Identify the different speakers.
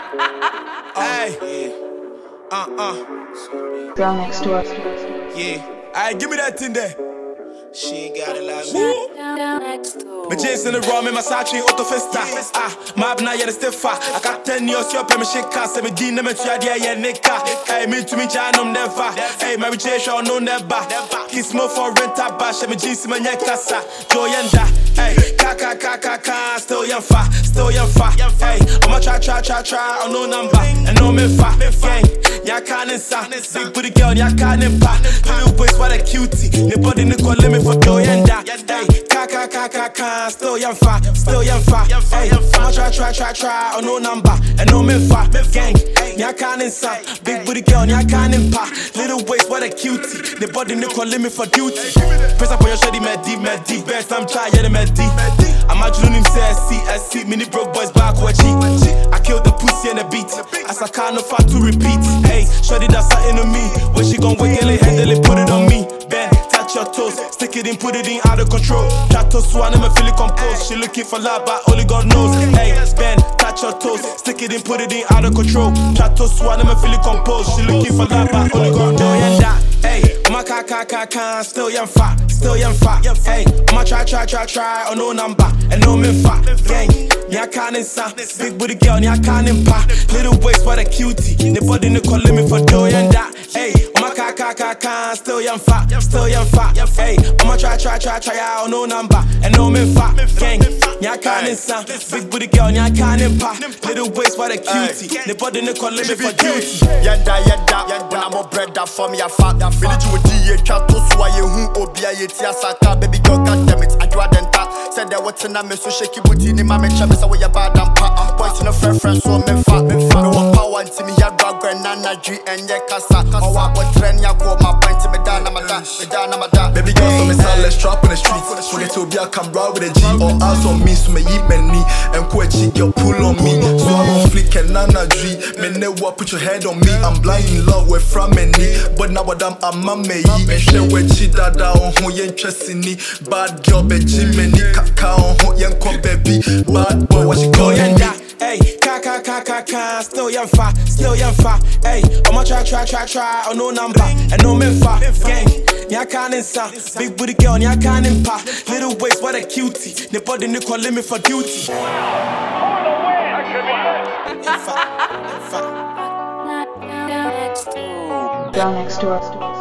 Speaker 1: Hey.
Speaker 2: Girl next door.
Speaker 1: Yeah. Alright, give me that thing there. She ain't got it like me. My jeans in the raw, me massage auto festa. Mab na yet still fat. I got 10 years, your pay me shake cast. Me dean them to ya yeah nika. Hey, me to me janum never. Hey, my J show no never. Kiss more for rent a bash. Me jeans in my neck casa. Joyanda. Hey, ka. Still young fa. Hey, I'ma try. I no number. And no me fa. Gang. Ya can't inside. Big booty girl, ya can't impa. Little waist, what a cutie. Nobody nickel limit for Joyanda. Hey, ka. Still young fa. Hey, I'ma try. I no number. And no me fa. Gang. Ya can't inside. Big booty girl, ya can't impa. Little waist, what a cutie. Nobody nickel limit for duty. Press up on your shady, med deep. Best I'm trying, yeah, the med deep. I'm out him say SC. Mini broke boys back with cheat. I killed the pussy and the beat. As I can't afford to repeat. Hey, shorty that's something to me. When she gon' wake it, handle it, put it on me. Ben, touch your toes, stick it in, put it in, out of control. Try to swan him and feel it composed. She looking for love, but only God knows. Hey, Ben, touch your toes, stick it in, put it in, out of control. Try to swan him and feel it composed. She looking for love, but only God knows. Hey, I'ma ka, still young fat. Hey, I'ma try, I no number, and no me fat. Gang, ya can't inside. Big booty girl, ya can't impa. Little waist, what a cutie. Nobody no call me for joy and that. Hey, I'ma ka, still young fat. Hey, I'ma try, I no number, and no me fat. Gang, ya can't inside. Big booty girl, ya can't impa. Little waist, what a cutie. Nobody no call me for duty.
Speaker 3: Yada, when I'm a bread that for me a fat. Village with the chat to sway who obia yetia saka. Baby girl, goddamn it, I do that. Said that what's in a mess so shaky booty in my mention. Miss away a bad and pat. Boys in a friend, so me fat. No one power to me, ya drag and nana G and ya casa. Oh, I would train ya go my point to me down, I'm a da. Baby girl, so me sell let's trap in the street. Forget to be a camera with a G or ass on me, so me eat many. And quite chick, your pull on me. So I'm on flick and nana G. Me never put your head on me. I'm blind in love with from many. But now what I'm a me. And share with cheetah down, who you interest in me. Bad girl, be Jimmy, Kakao, who you come baby. Bad boy, what you calling me?
Speaker 1: Hey, ka, still young fat. Hey, I'ma try, I no number, and no me fat. Gang, ya can't inside. Big booty girl, ya can't impa. Little waist, what a cutie. Nobody no call me for duty.
Speaker 2: Girl next door.